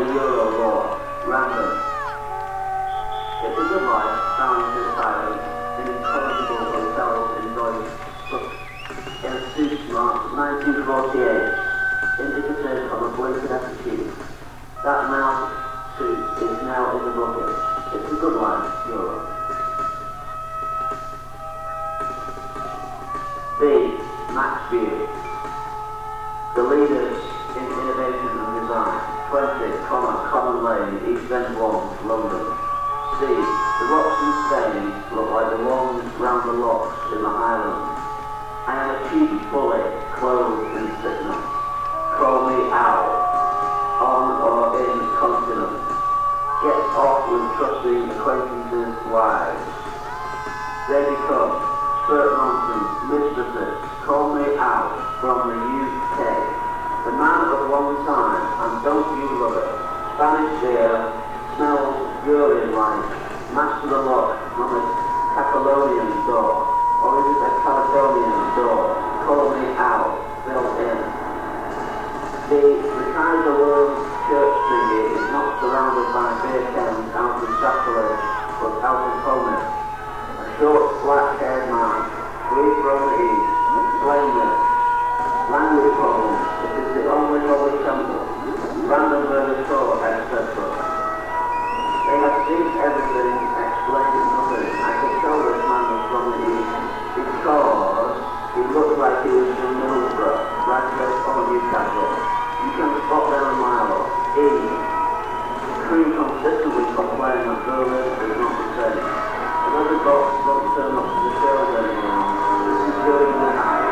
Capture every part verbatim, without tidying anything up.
the Euro War. Random. It's a good life, balanced in silence, in intelligible hotels enjoyed in a suit marked nineteen forty-eight, indicative of a blinkered attitude. That now suit is now in the bucket. It's a good life, Europe. B. Max View. The leaders in innovation and design. twenty, comma, Common Lane, East End one, London. C. The rocks in Spain look like the ones round the locks in the Highlands. I am a cheap bully, clothed in sickness. Call me Owl. On or in continent. Get off with trusting acquaintances' wives. They become skirt nonsense mistresses. Call me out from the U K. The man of one time, and don't you love it? Spanish beer smells urine-like. Master the lock on a Catalonian door. Or is it a Caledonian door? Call me out, built in. The, the Kaiser World church thingy is not surrounded by beer cans out of sacrilege, but out of holiness. A short, black-haired man, free from the east, explain this. Language problems, it is the only holy temple. Random murder thought, et cetera. They have seen everything, explained nothing. I could tell this man was from the east because he looked like he was from Middlesbrough, Radcliffe or Newcastle. You can spot them a mile off. E. The crew consistently complain that Berlin is not the same. Another box don't turn up to the shows anymore. This is during the night.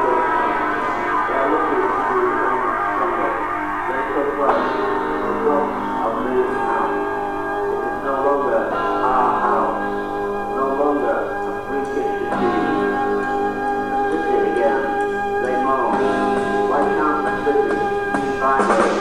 They are lucky to be on Sunday. They took place. The dogs have moved out. It is no longer our house. No longer a free kitchen tea. The city again. They moan. Why can't the city vibrate?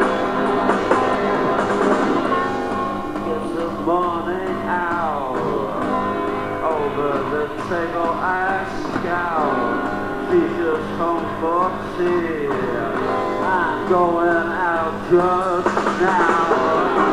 Morning owl. frequency. I'm going out just now.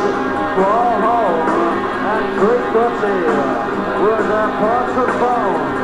Frequency with a punch of phone.